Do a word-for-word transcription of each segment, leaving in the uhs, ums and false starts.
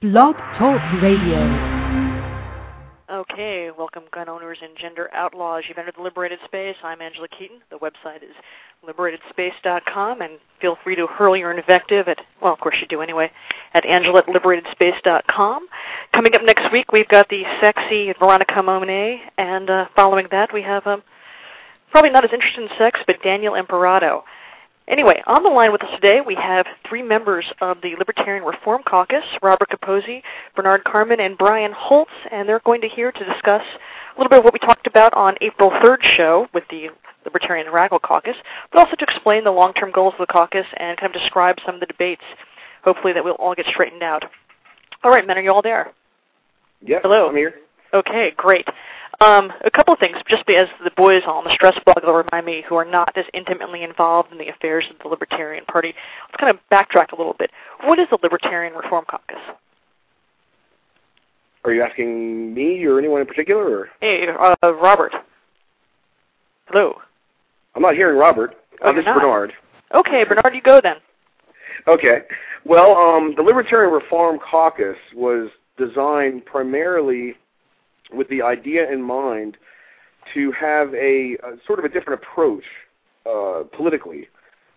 Blog Talk Radio. Okay, welcome gun owners and gender outlaws. You've entered the Liberated Space. I'm Angela Keaton. The website is liberated space dot com, and feel free to hurl your invective at, well, of course you do anyway, at angela at liberated space dot com. Coming up next week, we've got the sexy Veronica Monet, and uh, following that, we have um, probably not as interested in sex, but Daniel Imperato. Anyway, on the line with us today, we have three members of the Libertarian Reform Caucus, Robert Capozzi, Bernard Carman, and Brian Holtz, and they're going to here to discuss a little bit of what we talked about on April third show with the Libertarian Radical Caucus, but also to explain the long-term goals of the caucus and kind of describe some of the debates, hopefully that we'll all get straightened out. All right, men, are you all there? Yes, Hello. I'm here. Okay, great. Um, a couple of things, just as the boys on the stress blog will remind me who are not as intimately involved in the affairs of the Libertarian Party. Let's kind of backtrack a little bit. What is the Libertarian Reform Caucus? Are you asking me or anyone in particular? Or? Hey, uh, Robert. Hello. I'm not hearing Robert. Oh, I'm just Bernard. Okay, Bernard, you go then. Okay. Well, um, the Libertarian Reform Caucus was designed primarily with the idea in mind to have a, a sort of a different approach uh, politically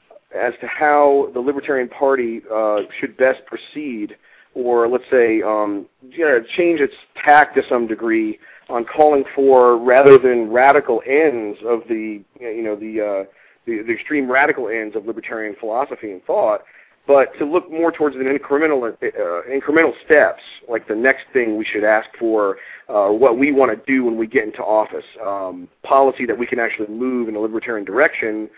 as to how the Libertarian Party uh, should best proceed, or let's say um, you know, change its tack to some degree on calling for, rather than radical ends of the you know the uh, the, the extreme radical ends of libertarian philosophy and thought, but to look more towards an incremental uh, incremental steps, like the next thing we should ask for, uh, what we want to do when we get into office, um, policy that we can actually move in a libertarian direction,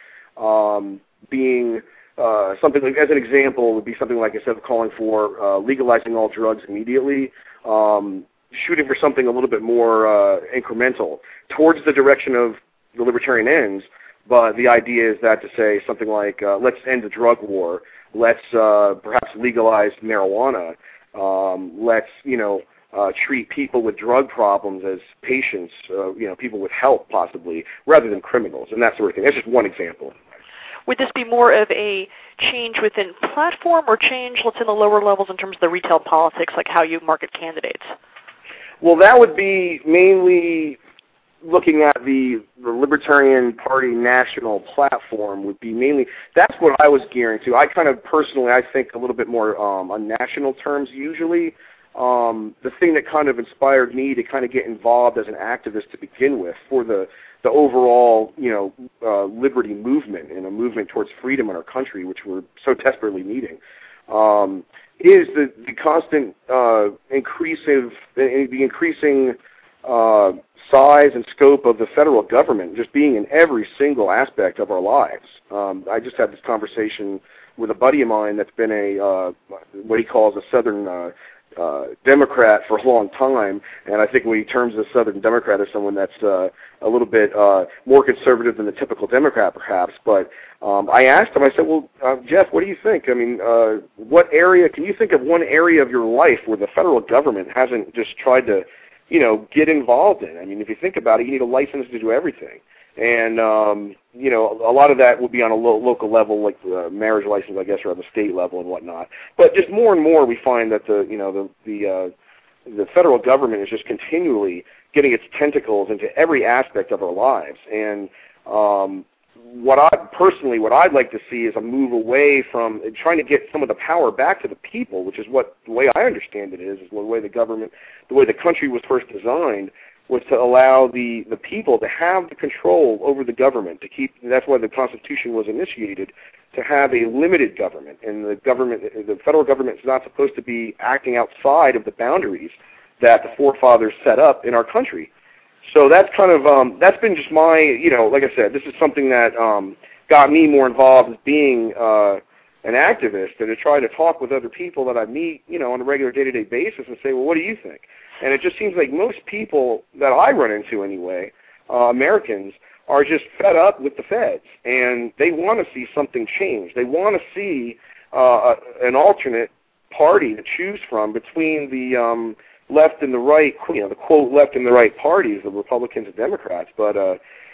um, being uh, something like, as an example, would be something like, instead of calling for uh, legalizing all drugs immediately, um, shooting for something a little bit more uh, incremental towards the direction of the libertarian ends. But the idea is that to say something like, uh, let's end the drug war. Let's uh, perhaps legalize marijuana. Um, let's, you know, uh, treat people with drug problems as patients, uh, you know, people with help possibly, rather than criminals, and that sort of thing. That's just one example. Would this be more of a change within platform, or change, let's say, in the lower levels in terms of the retail politics, like how you market candidates? Well, that would be mainly looking at the, the Libertarian Party national platform would be mainly, that's what I was gearing to. I kind of personally, I think a little bit more um, on national terms usually. Um, the thing that kind of inspired me to kind of get involved as an activist to begin with for the, the overall, you know, uh, liberty movement and a movement towards freedom in our country, which we're so desperately needing, um, is the, the constant uh, increasive, the, the increasing Uh, size and scope of the federal government just being in every single aspect of our lives. Um, I just had this conversation with a buddy of mine that's been a uh, what he calls a Southern uh, uh, Democrat for a long time, and I think when he terms a Southern Democrat as someone that's uh, a little bit uh, more conservative than the typical Democrat, perhaps. But um, I asked him, I said, well, uh, Jeff, what do you think? I mean, uh, what area, can you think of one area of your life where the federal government hasn't just tried to you know, get involved in? I mean, if you think about it, you need a license to do everything. And, um, you know, a lot of that will be on a lo- local level, like the marriage license, I guess, or on the state level and whatnot. But just more and more we find that the, you know, the, the, uh, the federal government is just continually getting its tentacles into every aspect of our lives. And um, what I, personally, what I'd like to see is a move away from trying to get some of the power back to the people, which is what, the way I understand it is, is the way the government, the way the country was first designed, was to allow the, the people to have the control over the government, to keep, that's why the Constitution was initiated, to have a limited government. And the government, the federal government is not supposed to be acting outside of the boundaries that the forefathers set up in our country. So that's kind of, um, that's been just my, you know, like I said, this is something that um, got me more involved as being uh, an activist, and to try to talk with other people that I meet, you know, on a regular day-to-day basis and say, well, what do you think? And it just seems like most people that I run into anyway, uh, Americans, are just fed up with the feds, and they want to see something change. They want to see uh, an alternate party to choose from between the um, left and the right, you know, the quote left and the right parties, the Republicans and Democrats. But uh,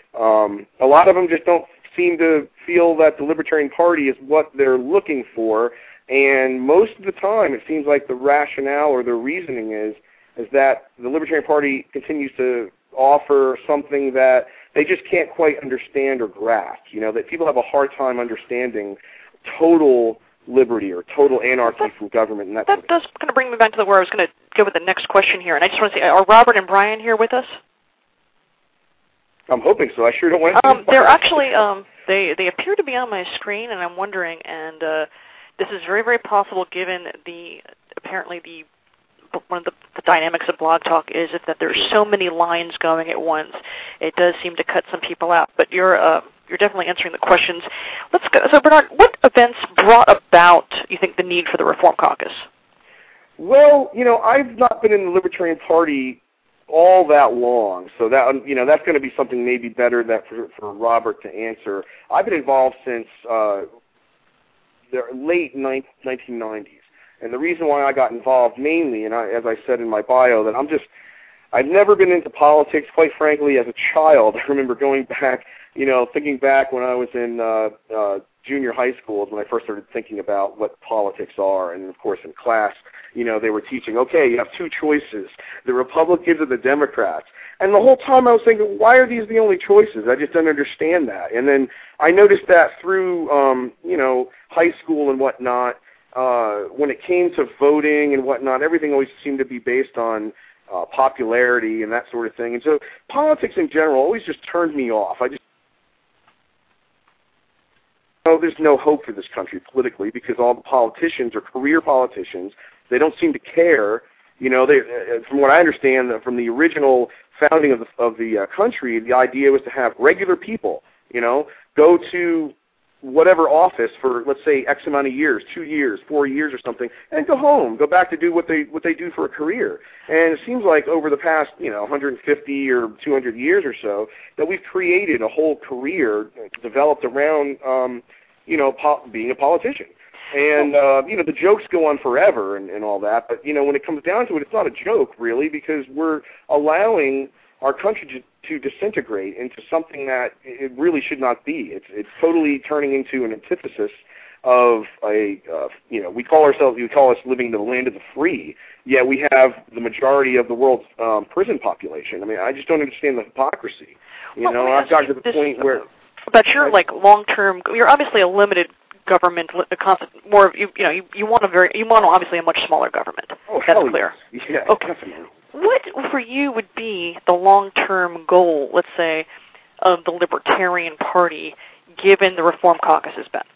um, a lot of them just don't seem to feel that the Libertarian Party is what they're looking for. And most of the time, it seems like the rationale or the reasoning is is that the Libertarian Party continues to offer something that they just can't quite understand or grasp. You know, that people have a hard time understanding total liberty or total anarchy that, from government. And that that does kind of bring me back to the where I was going to go with the next question here. And I just want to say, are Robert and Brian here with us? I'm hoping so. I sure don't want to. Um, they're actually um, they they appear to be on my screen, and I'm wondering. And uh, this is very very possible, given the apparently the one of the, the dynamics of Blog Talk is if that there's so many lines going at once, it does seem to cut some people out. But you're uh, you're definitely answering the questions. Let's go. So Bernard, what events brought about, you think, the need for the Reform Caucus? Well, you know, I've not been in the Libertarian Party all that long, so that you know that's going to be something maybe better that for, for Robert to answer. I've been involved since uh, the late nineteen nineties, and the reason why I got involved mainly, and I, as I said in my bio, that I'm just I've never been into politics. Quite frankly, as a child, I remember going back, you know, thinking back when I was in uh, uh, junior high school is when I first started thinking about what politics are, and of course in class, you know, they were teaching, okay, you have two choices, the Republicans or the Democrats. And the whole time I was thinking, why are these the only choices? I just don't understand that. And then I noticed that through, um, you know, high school and whatnot, uh, when it came to voting and whatnot, everything always seemed to be based on uh, popularity and that sort of thing. And so politics in general always just turned me off. I just know there's no hope for this country politically because all the politicians are career politicians. They don't seem to care. You know, they, from what I understand, from the original founding of the, of the uh, country, the idea was to have regular people, you know, go to whatever office for, let's say, X amount of years, two years, four years or something, and go home, go back to do what they what they do for a career. And it seems like over the past, you know, one hundred fifty or two hundred years or so, that we've created a whole career developed around, um, you know, po- being a politician. And, uh, you know, the jokes go on forever and, and all that, but, you know, when it comes down to it, it's not a joke, really, because we're allowing our country to, to disintegrate into something that it really should not be. It's it's totally turning into an antithesis of a, uh, you know, we call ourselves, we call us living in the land of the free, yet we have the majority of the world's um, prison population. I mean, I just don't understand the hypocrisy. You well, know, I've gotten to the this, point where... But you're, like, long-term, you're obviously a limited government, more you, you know, you, you want a very, you want obviously a much smaller government. Oh, That's hell clear. Yes. Yeah, okay. Definitely. What for you would be the long-term goal, let's say, of the Libertarian Party, given the Reform Caucus has been?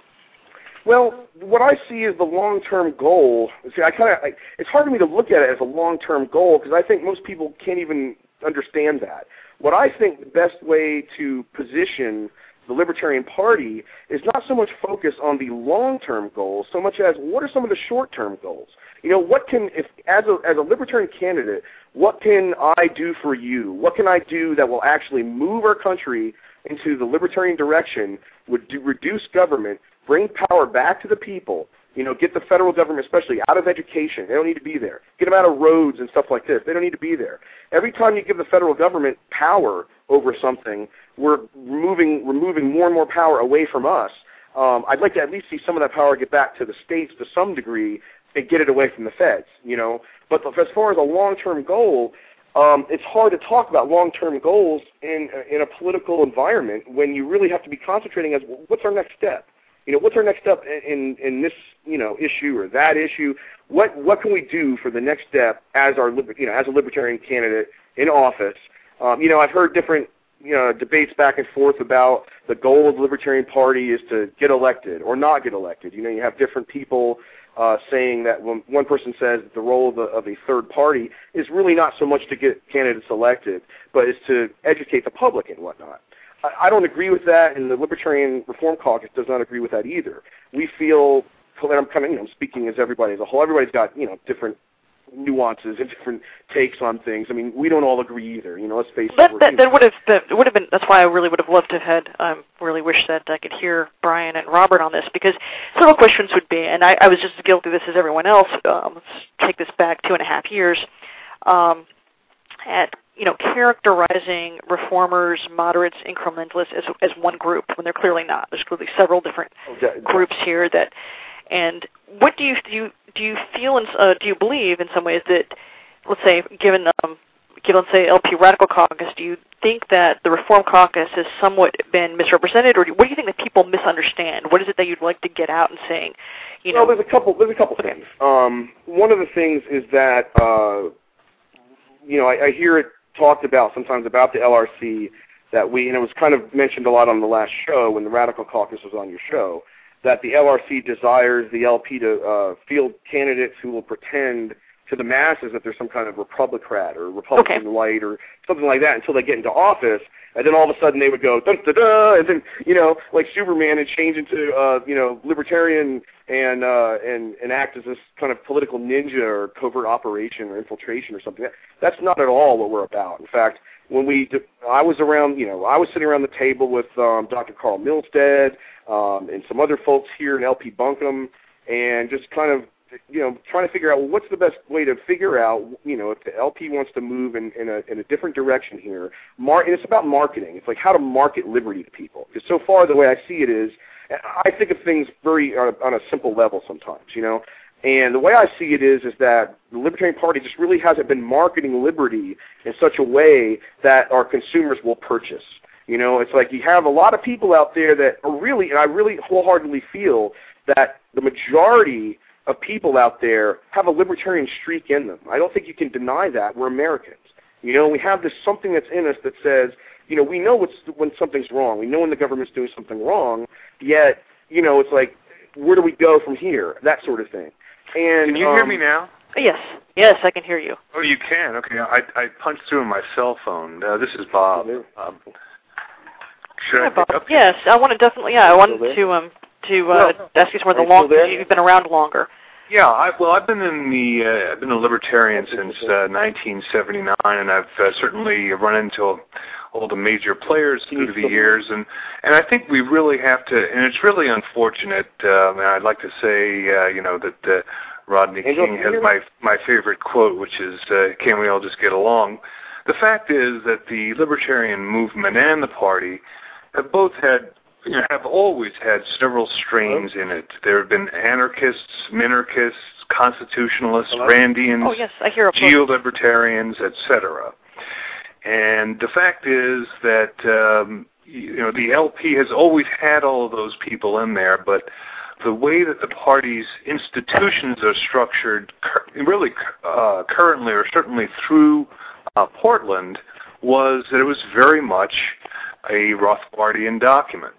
Well, what I see is the long-term goal. See, I kind of, it's hard for me to look at it as a long-term goal because I think most people can't even understand that. What I think the best way to position the Libertarian Party is not so much focus on the long-term goals, so much as what are some of the short-term goals. You know, what can, if as a as a Libertarian candidate, what can I do for you? What can I do that will actually move our country into the Libertarian direction, would do, reduce government, bring power back to the people, you know, get the federal government especially out of education. They don't need to be there. Get them out of roads and stuff like this. They don't need to be there. Every time you give the federal government power over something, we're removing, removing more and more power away from us. Um, I'd like to at least see some of that power get back to the states to some degree and get it away from the feds, you know. But as far as a long-term goal, um, it's hard to talk about long-term goals in, in a political environment when you really have to be concentrating as what's our next step? You know, what's our next step in, in this, you know, issue or that issue? What what can we do for the next step as our, you know, as a Libertarian candidate in office? Um, you know, I've heard different, you know, debates back and forth about the goal of the Libertarian Party is to get elected or not get elected. You know, you have different people uh, saying that when one person says that the role of a, of a third party is really not so much to get candidates elected, but is to educate the public and whatnot. I don't agree with that, and the Libertarian Reform Caucus does not agree with that either. We feel, and I'm kind of, you know, speaking as everybody as a whole, everybody's got, you know, different nuances and different takes on things. I mean, we don't all agree either. You know, let's face that, it. That, that would have that would have been. That's why I really would have loved to have had. I um, really wish that I could hear Brian and Robert on this because several questions would be, and I, I was just as guilty of this as everyone else. Um, let's take this back two and a half years. Um, at you know, characterizing reformers, moderates, incrementalists as as one group when they're clearly not. There's clearly several different okay. groups here that. And what do you do? You, do you feel and uh, do you believe in some ways that, let's say, given um, given let's say L P Radical Caucus, do you think that the Reform Caucus has somewhat been misrepresented, or do, what do you think that people misunderstand? What is it that you'd like to get out and saying? You know, well, there's a couple. There's a couple okay. things. Um, one of the things is that uh, you know I, I hear it talked about sometimes about the L R C that we, and it was kind of mentioned a lot on the last show when the Radical Caucus was on your show, that the L R C desires the L P to uh, field candidates who will pretend to the masses that they're some kind of Republican or Republican okay. light or something like that until they get into office, and then all of a sudden they would go dun da da, and then you know like Superman and change into uh, you know libertarian and uh, and and act as this kind of political ninja or covert operation or infiltration or something. That, that's not at all what we're about. In fact, when we I was around, you know, I was sitting around the table with um, Doctor Carl Milstead um, and some other folks here in L P Buncombe, and just kind of you know, trying to figure out, well, what's the best way to figure out, you know, if the L P wants to move in, in, a, in a different direction here. Mar- and it's about marketing. It's like how to market liberty to people. Because so far the way I see it is, I think of things very uh, on a simple level sometimes, you know. And the way I see it is, is that the Libertarian Party just really hasn't been marketing liberty in such a way that our consumers will purchase. You know, it's like you have a lot of people out there that are really, and I really wholeheartedly feel that the majority of people out there have a libertarian streak in them. I don't think you can deny that. We're Americans. You know, we have this something that's in us that says, you know, we know what's, when something's wrong. We know when the government's doing something wrong, yet, you know, it's like, where do we go from here? That sort of thing. And Can you um, hear me now? Yes. Yes, I can hear you. Oh, you can? Okay. I, I punched through on my cell phone. Uh, this is Bob. Um, should Hi, I Bob. pick up? Yes, I want to definitely, yeah, I wanted to um to uh, well, ask you some of the you long, still there? you've been around longer. Yeah, I, well, I've been in the uh, I've been a libertarian since uh, nineteen seventy-nine, and I've uh, certainly run into all the major players through the years, and and I think we really have to, and it's really unfortunate. Uh, and I'd like to say, uh, you know, that uh, Rodney Angel, King has my my favorite quote, which is, uh, "Can we all just get along?" The fact is that the libertarian movement and the party have both had. You know, have always had several strains in it. There have been anarchists, minarchists, constitutionalists, Hello? Randians, Oh, yes, I hear a geo-libertarians, et cetera. And the fact is that um, you know the L P has always had all of those people in there, but the way that the party's institutions are structured, really uh, currently or certainly through uh, Portland, was that it was very much a Rothbardian document.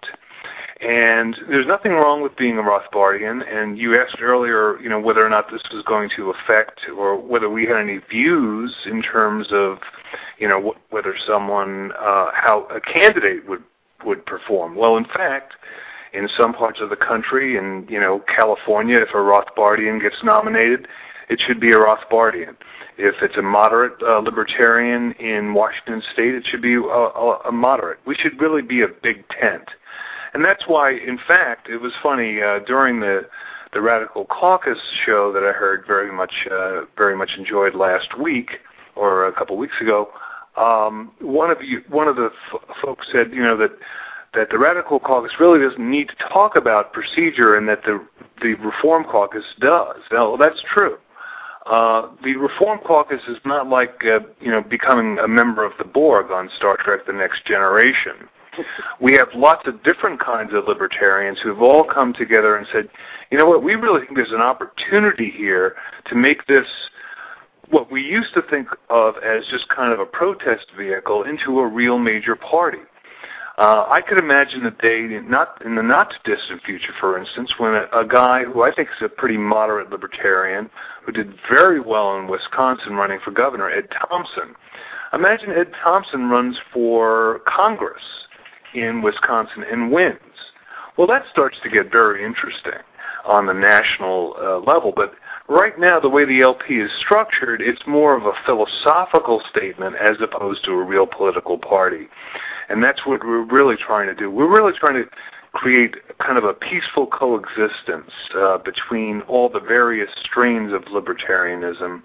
And there's nothing wrong with being a Rothbardian, and you asked earlier, you know, whether or not this was going to affect or whether we had any views in terms of, you know, wh- whether someone, uh, how a candidate would, would perform. Well, in fact, in some parts of the country, in, you know, California, if a Rothbardian gets nominated, it should be a Rothbardian. If it's a moderate uh, libertarian in Washington State, it should be a, a, a moderate. We should really be a big tent. And that's why, in fact, it was funny, uh, during the the Radical Caucus show that I heard very much uh, very much enjoyed last week, or a couple weeks ago, um, one of you, one of the f- folks said, you know, that that the Radical Caucus really doesn't need to talk about procedure, and that the the Reform Caucus does. Now, that's true. Uh, the Reform Caucus is not like, uh, you know, becoming a member of the Borg on Star Trek The Next Generation. We have lots of different kinds of libertarians who have all come together and said, you know what, we really think there's an opportunity here to make this, what we used to think of as just kind of a protest vehicle, into a real major party. Uh, I could imagine that they, not in the not-too-distant future, for instance, when a, a guy who I think is a pretty moderate libertarian, who did very well in Wisconsin running for governor, Ed Thompson. Imagine Ed Thompson runs for Congress in Wisconsin and wins. Well, that starts to get very interesting on the national uh, level, but right now, the way the L P is structured, it's more of a philosophical statement as opposed to a real political party. And that's what we're really trying to do. We're really trying to create kind of a peaceful coexistence uh, between all the various strains of libertarianism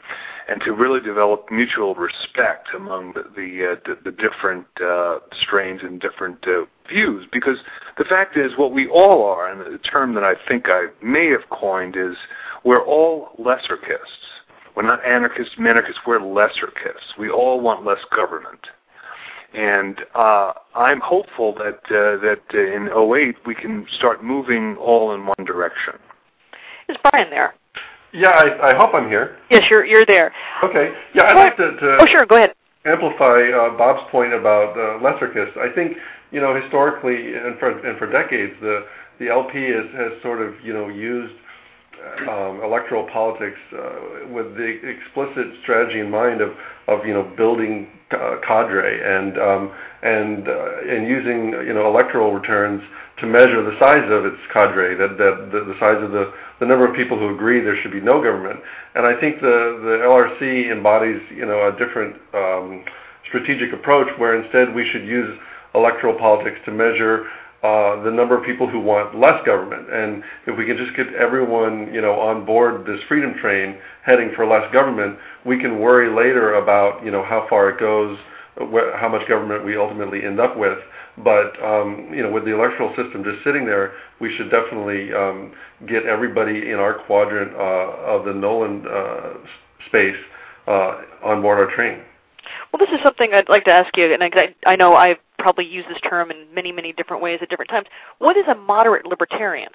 and to really develop mutual respect among the the, uh, the, the different uh, strains and different uh, views. Because the fact is, what we all are, and the term that I think I may have coined is, we're all lesserkists. We're not anarchists, minarchists, we're lesserkists. We all want less government. And uh, I'm hopeful that uh, that uh, in oh eight we can start moving all in one direction. Is Brian there? Yeah, I, I hope I'm here. Yes, you're you're there. Okay. Yeah, I'd like to, to oh, sure, go ahead. amplify uh, Bob's point about uh, lesserkists. I think, you know, historically and for and for decades, the the L P has, has sort of, you know, used um, electoral politics uh, with the explicit strategy in mind of, of you know, building uh, cadre and um, and uh, and using, you know, electoral returns to measure the size of its cadre, that, that the, the size of the, the number of people who agree there should be no government. And I think the, the L R C embodies, you know, a different um, strategic approach where instead we should use electoral politics to measure uh, the number of people who want less government. And if we can just get everyone, you know, on board this freedom train heading for less government, we can worry later about, you know, how far it goes, wh- how much government we ultimately end up with. But, um, you know, with the electoral system just sitting there, we should definitely um, get everybody in our quadrant uh, of the Nolan uh, space uh, on board our train. Well, this is something I'd like to ask you, and I, I know I've probably used this term in many, many different ways at different times. What is a moderate libertarian?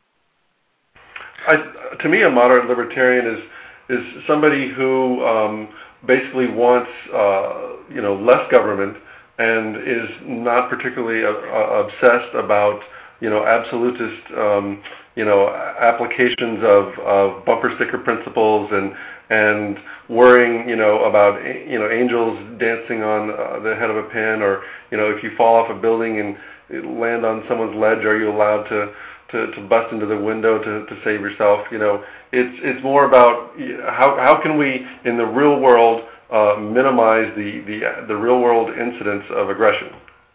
I, to me, a moderate libertarian is is somebody who um, basically wants, uh, you know, less government, and is not particularly uh, uh, obsessed about, you know, absolutist, um, you know, applications of, of bumper sticker principles and and worrying, you know, about, you know, angels dancing on uh, the head of a pin, or, you know, if you fall off a building and land on someone's ledge, are you allowed to, to, to bust into the window to, to save yourself? You know, it's it's more about how how can we in the real world Uh, minimize the, the the real world incidents of aggression.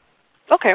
Okay.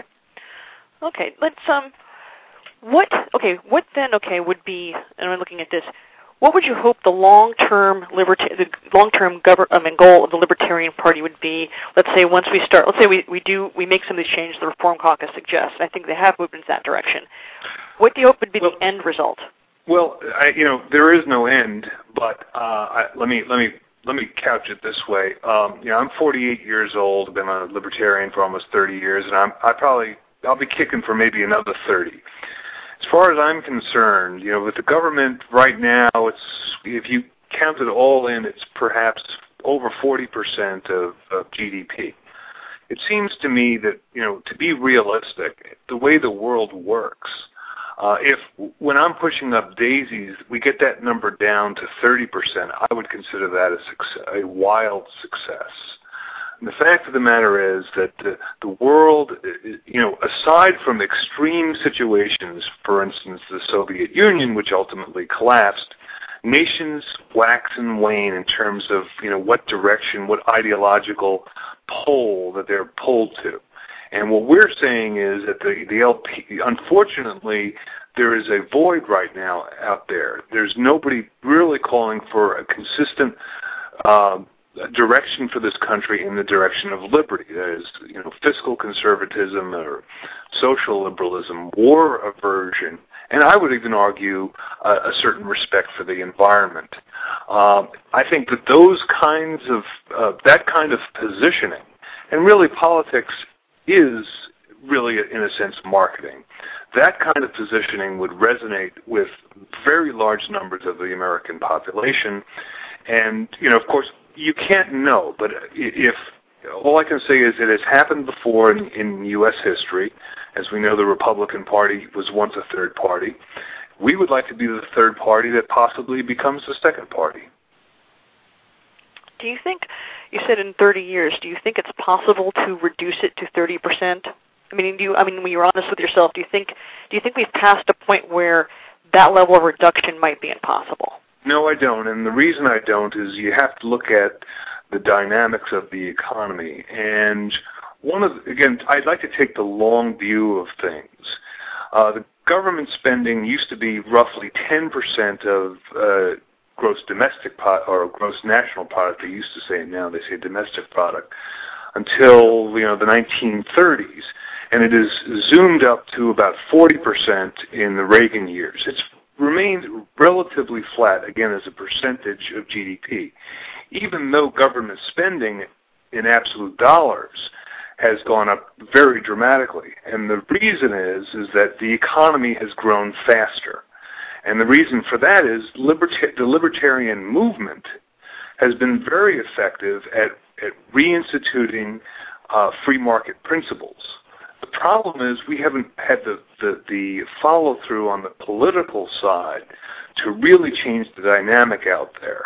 Okay. Let's um. What okay? What then? Okay, would be. And I'm looking at this. What would you hope the long-term liberta- the long-term govern I mean, goal of the Libertarian Party would be? Let's say once we start. Let's say we, we do we make some of these changes the Reform Caucus suggests. I think they have moved in that direction. What do you hope would be well, the end result? Well, I, you know, there is no end. But uh, I, let me let me. Let me couch it this way. Um, you know, I'm forty-eight years old. I've been a libertarian for almost thirty years, and I'm I probably I'll be kicking for maybe another thirty. As far as I'm concerned, you know, with the government right now, it's if you count it all in, it's perhaps over forty percent of, of G D P. It seems to me that, you know, to be realistic, the way the world works. Uh, if when I'm pushing up daisies, we get that number down to thirty percent, I would consider that a, success, a wild success. And the fact of the matter is that the, the world, you know, aside from extreme situations, for instance, the Soviet Union, which ultimately collapsed, nations wax and wane in terms of, you know, what direction, what ideological pole that they're pulled to. And what we're saying is that the, the L P, unfortunately, there is a void right now out there. There's nobody really calling for a consistent uh, direction for this country in the direction of liberty. That is, you know, fiscal conservatism or social liberalism, war aversion, and I would even argue uh, a certain respect for the environment. Uh, I think that those kinds of, uh, that kind of positioning, and really politics is really, in a sense, marketing. That kind of positioning would resonate with very large numbers of the American population. And, you know, of course, you can't know, but if all I can say is it has happened before in, in U S history. As we know, the Republican Party was once a third party. We would like to be the third party that possibly becomes the second party. Do you think, you said in thirty years, do you think it's possible to reduce it to thirty percent? I mean, do you, I mean, when you're honest with yourself, do you think do you think we've passed a point where that level of reduction might be impossible? No, I don't. And the reason I don't is you have to look at the dynamics of the economy. And one of, again, I'd like to take the long view of things. Uh, the government spending used to be roughly ten percent of uh, gross domestic po- or gross national product. They used to say, now they say domestic product, until you know the nineteen thirties, and it is zoomed up to about forty percent in the Reagan years. It's remained relatively flat, again, as a percentage of G D P, even though government spending in absolute dollars has gone up very dramatically. And the reason is is that the economy has grown faster. And the reason for that is liberta- the libertarian movement has been very effective at, at reinstituting uh, free market principles. The problem is we haven't had the, the, the follow-through on the political side to really change the dynamic out there.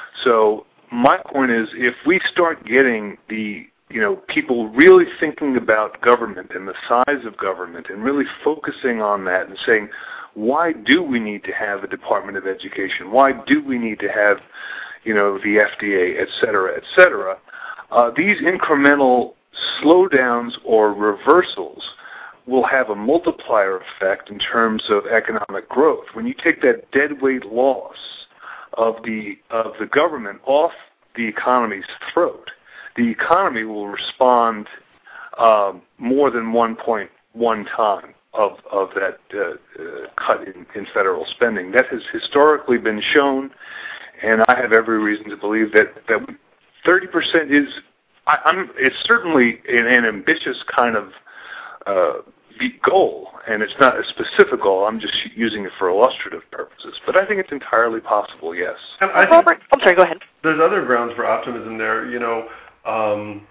So my point is, if we start getting the you know people really thinking about government and the size of government and really focusing on that and saying, why do we need to have a Department of Education? Why do we need to have you know the F D A, et cetera, et cetera? Uh, these incremental slowdowns or reversals will have a multiplier effect in terms of economic growth. When you take that deadweight loss of the of the government off the economy's throat, the economy will respond uh, more than one point one time of of that uh, uh, cut in, in federal spending. That has historically been shown, and I have every reason to believe that that thirty percent is. I, I'm, it's certainly an, an ambitious kind of uh, goal, and it's not a specific goal. I'm just using it for illustrative purposes. But I think it's entirely possible, yes. And I think Robert, I'm sorry, go ahead. There's other grounds for optimism there. You know, um,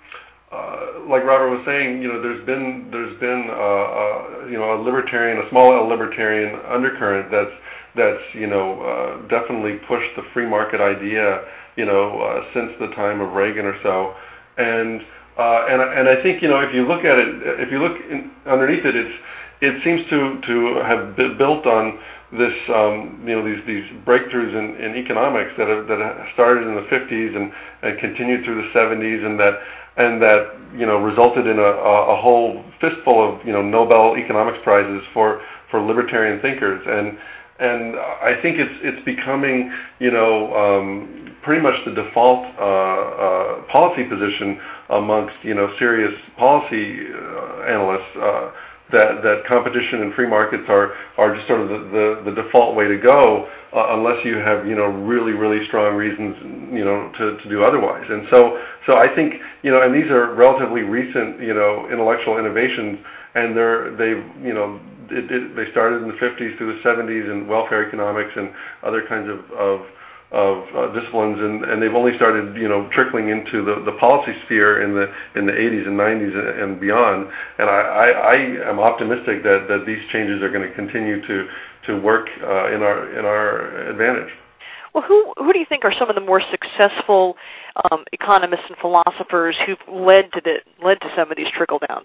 uh, like Robert was saying, you know, there's been there's been uh, uh, you know a libertarian, a small L libertarian undercurrent that's that's you know uh, definitely pushed the free market idea, you know, uh, since the time of Reagan or so. And uh, and and I think you know if you look at it, if you look in, underneath it, it's it seems to to have been built on this um, you know these these breakthroughs in, in economics that have, that have started in the fifties and, and continued through the seventies, and that and that you know resulted in a, a, a whole fistful of you know Nobel economics prizes for, for libertarian thinkers. And and I think it's it's becoming you know. Um, pretty much the default uh, uh, policy position amongst you know serious policy uh, analysts uh, that that competition and free markets are are just sort of the, the, the default way to go uh, unless you have you know really really strong reasons you know to, to do otherwise. And so so I think you know and these are relatively recent you know intellectual innovations, and they're they've you know it, it, they started in the fifties through the seventies in welfare economics and other kinds of, of of uh, disciplines, and, and they've only started, you know, trickling into the, the policy sphere in the in the eighties and nineties and, and beyond. And I, I, I am optimistic that, that these changes are going to continue to to work uh, in our in our advantage. Well, who who do you think are some of the more successful um, economists and philosophers who've led to the led to some of these trickle downs?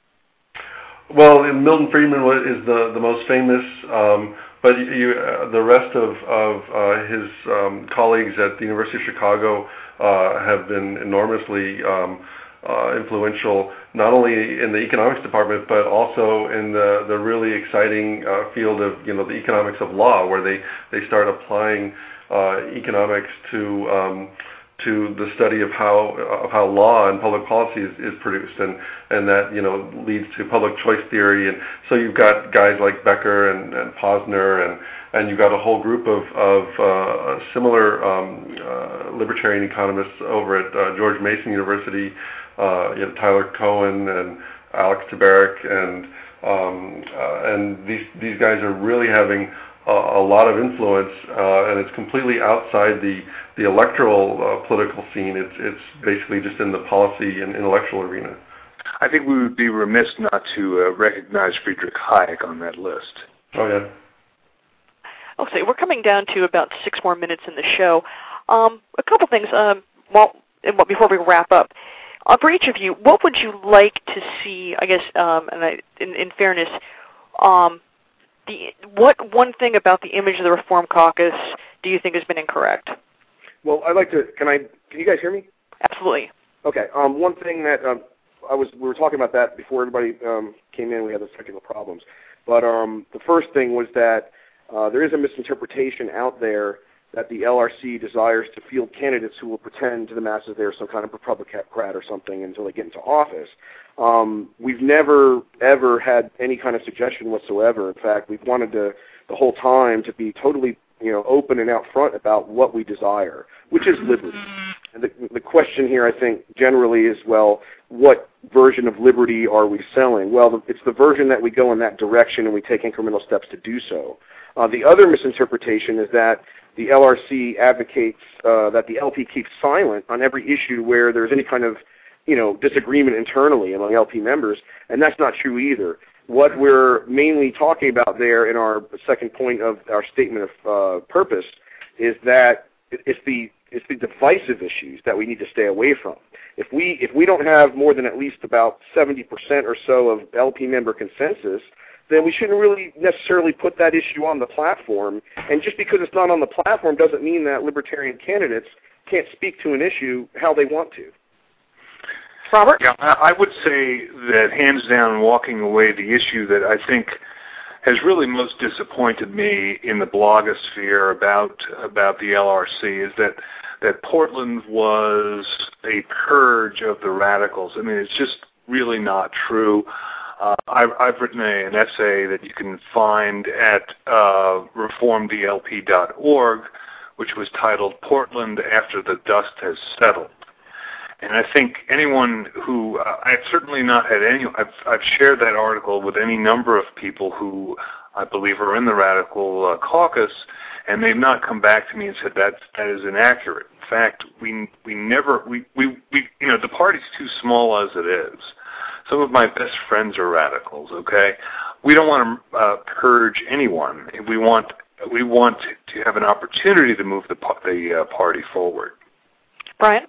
Well, Milton Friedman is the the most famous. Um, But you, uh, the rest of, of uh, his um, colleagues at the University of Chicago uh, have been enormously um, uh, influential, not only in the economics department, but also in the, the really exciting uh, field of you know the economics of law, where they, they start applying uh, economics to um, to the study of how of how law and public policy is, is produced, and, and that you know leads to public choice theory. And so you've got guys like Becker and, and Posner, and, and you've got a whole group of, of uh, similar um, uh, libertarian economists over at uh, George Mason University, uh, you know, Tyler Cohen and Alex Tabarrok, and um, uh, and these these guys are really having a, a lot of influence, uh, and it's completely outside the the electoral uh, political scene. It's it's basically just in the policy and intellectual arena. I think we would be remiss not to uh, recognize Friedrich Hayek on that list. Oh, yeah. Okay, we're coming down to about six more minutes in the show. Um, a couple things. Um, well, before we wrap up, uh, for each of you, what would you like to see? I guess, um, and I, in, in fairness, um, the what one thing about the image of the Reform Caucus do you think has been incorrect? Well, I'd like to. Can I? Can you guys hear me? Absolutely. Okay. Um, one thing that um, I was we were talking about that before everybody um, came in. We had those technical problems, but um, the first thing was that uh, there is a misinterpretation out there that the L R C desires to field candidates who will pretend to the masses they're some kind of Republican or something until they get into office. Um, we've never, ever had any kind of suggestion whatsoever. In fact, we've wanted to, the whole time to be totally, you know, open and out front about what we desire, which is liberty. And the, the question here, I think, generally is, well, what version of liberty are we selling? Well, it's the version that we go in that direction and we take incremental steps to do so. Uh, the other misinterpretation is that the L R C advocates uh, that the L P keeps silent on every issue where there's any kind of, you know, disagreement internally among L P members, and that's not true either. What we're mainly talking about there in our second point of our statement of uh, purpose is that it's the it's the divisive issues that we need to stay away from. If we if we don't have more than at least about seventy percent or so of L P member consensus, then we shouldn't really necessarily put that issue on the platform. And just because it's not on the platform doesn't mean that libertarian candidates can't speak to an issue how they want to. Robert? Yeah, I would say that hands down, walking away, the issue that I think has really most disappointed me in the blogosphere about about the L R C is that that Portland was a purge of the radicals. I mean, it's just really not true. Uh, I've, I've written a, an essay that you can find at uh, reform D L P dot org, which was titled "Portland After the Dust Has Settled." And I think anyone who, uh, I've certainly not had any, I've, I've shared that article with any number of people who I believe are in the radical uh, caucus, and they've not come back to me and said that that is inaccurate. In fact, we we never, we, we, we you know, the party's too small as it is. Some of my best friends are radicals, okay? We don't want to uh, purge anyone. We want, we want to have an opportunity to move the, the uh, party forward. Brian?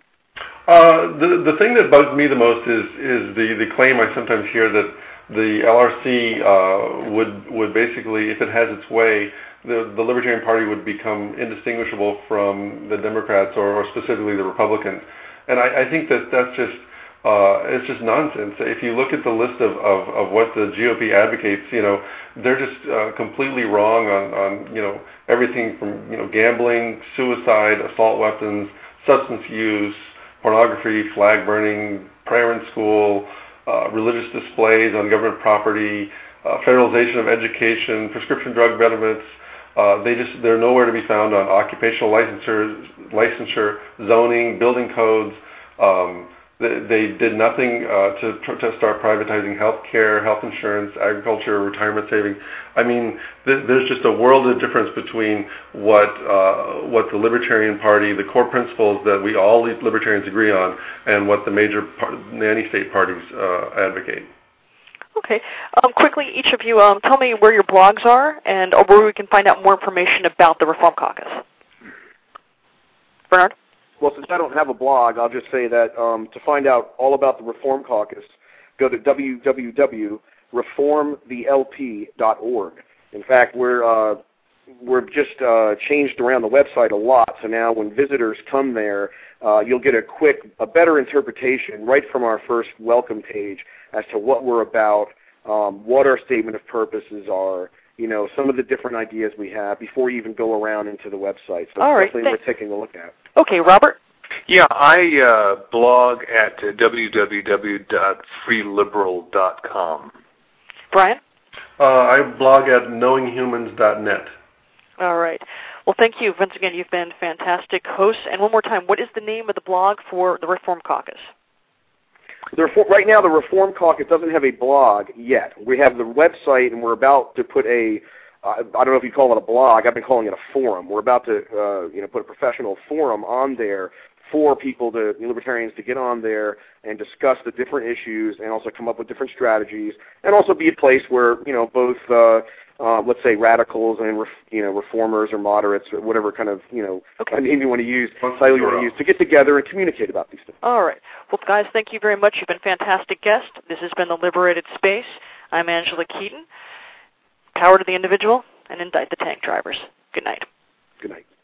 Uh, the the thing that bugs me the most is is the, the claim I sometimes hear that the L R C uh, would would basically, if it has its way, the the Libertarian Party would become indistinguishable from the Democrats or, or specifically the Republicans, and I, I think that that's just uh, it's just nonsense. If you look at the list of, of, of what the G O P advocates, you know, they're just uh, completely wrong on, on you know everything from you know gambling, suicide, assault weapons, substance use, pornography, flag burning, prayer in school, uh, religious displays on government property, uh, federalization of education, prescription drug benefits. Uh, they just they're nowhere to be found on occupational licensure, licensure, zoning, building codes. Um, they, they did nothing uh, to to start privatizing health care, health insurance, agriculture, retirement savings. I mean, th- there's just a world of difference between what uh, what the Libertarian Party, the core principles that we all libertarians agree on, and what the major par- nanny-state parties uh, advocate. Okay. Um, quickly, each of you, um, tell me where your blogs are and or where we can find out more information about the Reform Caucus. Bernard? Well, since I don't have a blog, I'll just say that um, to find out all about the Reform Caucus, go to w w w dot reform the l p dot org. In fact, we're uh, we're just uh, changed around the website a lot, so now when visitors come there, uh, you'll get a quick, a better interpretation right from our first welcome page as to what we're about, um, what our statement of purposes are, you know, some of the different ideas we have before you even go around into the website. So all it's right, definitely worth taking a look at. Okay, Robert? Yeah, I uh, blog at uh, w w w dot free liberal dot com. Brian? Uh, I blog at knowing humans dot net. All right. Well, thank you. Once again, you've been fantastic hosts. And one more time, what is the name of the blog for the Reform Caucus? The Reform, right now, the Reform Caucus doesn't have a blog yet. We have the website, and we're about to put a, uh, I don't know if you call it a blog. I've been calling it a forum. We're about to, uh, you know, put a professional forum on there for people, to libertarians, to get on there and discuss the different issues, and also come up with different strategies, and also be a place where, you know, both, uh, uh, let's say, radicals and ref, you know, reformers or moderates or whatever kind of, you know, okay. name you want to use, title you want to use, to get together and communicate about these things. All right. Well, guys, thank you very much. You've been fantastic guests. This has been the Liberated Space. I'm Angela Keaton. Power to the individual, and indict the tank drivers. Good night. Good night.